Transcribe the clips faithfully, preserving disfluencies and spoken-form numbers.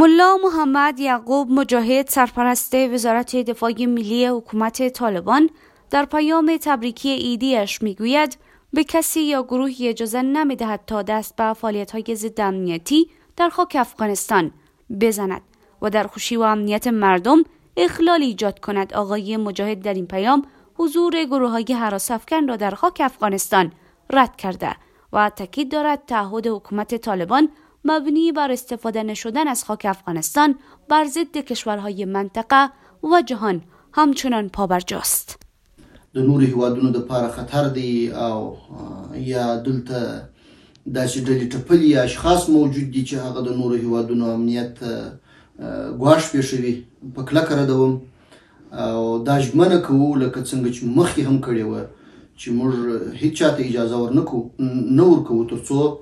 ملا محمد یعقوب مجاهد سرپرست وزارت دفاع ملی حکومت طالبان در پیام تبریکی عیدیش میگوید به کسی یا گروهی اجازه نمیدهد تا دست به فعالیت‌های ضد امنیتی در خاک افغانستان بزند و در خوشی و امنیت مردم اخلال ایجاد کند. آقای مجاهد در این پیام حضور گروه‌های هراس افکن را در خاک افغانستان رد کرده و تاکید دارد تعهد حکومت طالبان مبنی بر استفاده نشدن از خاک افغانستان بر ضد کشورهای منطقه و جهان همچنان پابرجاست. د نورو هیوادونو دپاره خطر دی او یا دلته داسې ډلې ټپلي اشخاص موجود دي چې هغه د نورو هیوادونو امنیت ګواښ پېښوي. په کلکه ردوم او دا ژمنه کوو لکه څنګه چې مخکې هم کړې وه چې موږ هیڅ چاته اجازه نه ورکوو تر څو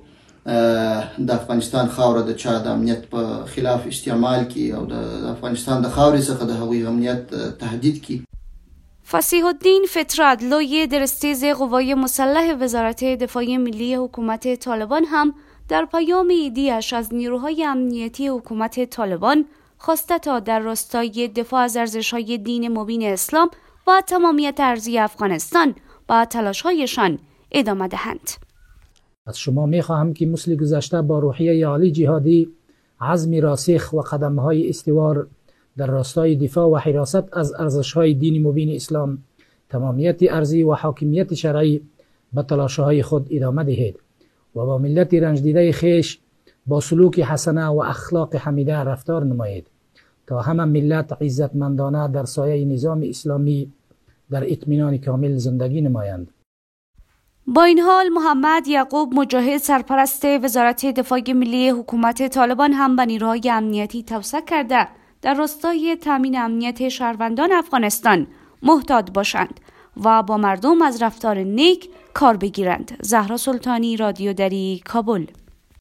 د افغانستان خاوره د چا د امنیت په خلاف استعمال کی او د افغانستان د خاورې څخه د هغوی امنیت تهدید کی. فصیح الدین فطرت لوی درستیز قوای مسلح وزارت دفاع ملی حکومت طالبان هم در پیام عیدیش از نیروهای امنیتی حکومت طالبان خواسته تا در راستای دفاع از ارزش‌های دین مبین اسلام و تمامیت ارضی افغانستان با تلاش‌هایشان ادامه دهند. از شما می‌خواهم که مثل گذشته با روحیه عالی جهادی، عزمی راسخ و قدم‌های استوار در راستای دفاع و حراست از ارزش‌های دین مبین اسلام، تمامیت ارضی و حاکمیت شرعی به تلاش‌های خود ادامه دهید و با ملت رنج دیده خویش با سلوک حسنه و اخلاق حمیده رفتار نمایید تا همه ملت عزتمندانه در سایه نظام اسلامی در اطمینان کامل زندگی نمایند. با این حال محمد یعقوب مجاهد سرپرست وزارت دفاع ملی حکومت طالبان هم به نیروهای امنیتی توصیه کرده در راستای تامین امنیت شهروندان افغانستان محتاط باشند و با مردم از رفتار نیک کار بگیرند. زهرا سلطانی، رادیو دری، کابل.